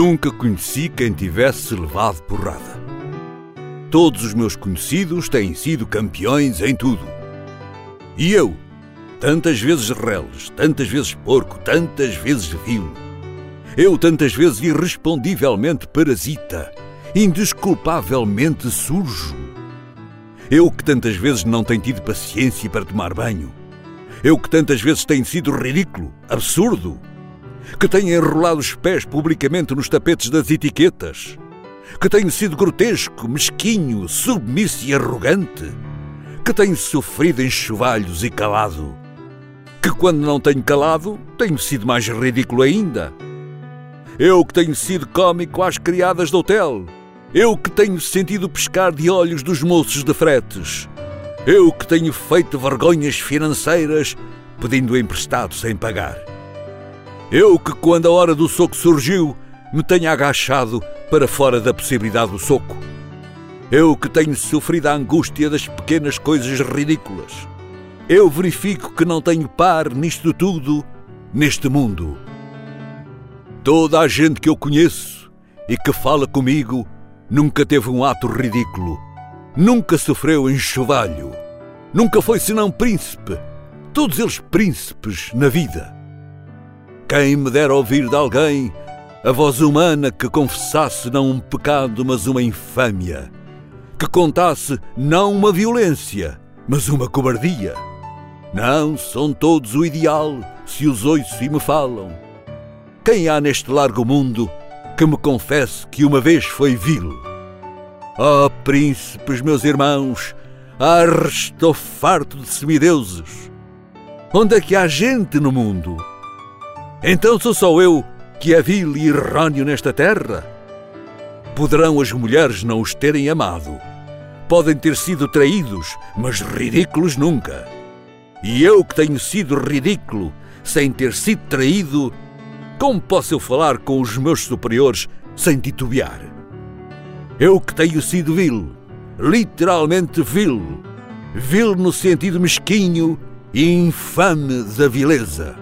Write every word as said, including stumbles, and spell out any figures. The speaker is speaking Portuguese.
Nunca conheci quem tivesse levado porrada. Todos os meus conhecidos têm sido campeões em tudo. E eu, tantas vezes reles, tantas vezes porco, tantas vezes vil. Eu, tantas vezes irrespondivelmente parasita, indesculpavelmente sujo. Eu que tantas vezes não tenho tido paciência para tomar banho. Eu que tantas vezes tenho sido ridículo, absurdo. Que tenho enrolado os pés publicamente nos tapetes das etiquetas. Que tenho sido grotesco, mesquinho, submisso e arrogante. Que tenho sofrido enxovalhos e calado. Que quando não tenho calado, tenho sido mais ridículo ainda. Eu que tenho sido cómico às criadas de hotel. Eu que tenho sentido pescar de olhos dos moços de fretes. Eu que tenho feito vergonhas financeiras pedindo emprestado sem pagar. Eu que, quando a hora do soco surgiu, me tenho agachado para fora da possibilidade do soco. Eu que tenho sofrido a angústia das pequenas coisas ridículas. Eu verifico que não tenho par nisto tudo, neste mundo. Toda a gente que eu conheço e que fala comigo nunca teve um ato ridículo, nunca sofreu enxovalho, nunca foi senão príncipe, todos eles príncipes na vida. Quem me dera ouvir de alguém a voz humana que confessasse não um pecado, mas uma infâmia, que contasse não uma violência, mas uma cobardia. Não, são todos o ideal, se os ouço e me falam. Quem há neste largo mundo que me confesse que uma vez foi vil? Oh, príncipes, meus irmãos, ah, estou farto de semideuses. Onde é que há gente no mundo? Então sou só eu que é vil e errôneo nesta terra? Poderão as mulheres não os terem amado. Podem ter sido traídos, mas ridículos nunca. E eu que tenho sido ridículo, sem ter sido traído, como posso eu falar com os meus superiores sem titubear? Eu que tenho sido vil, literalmente vil, vil no sentido mesquinho e infame da vileza.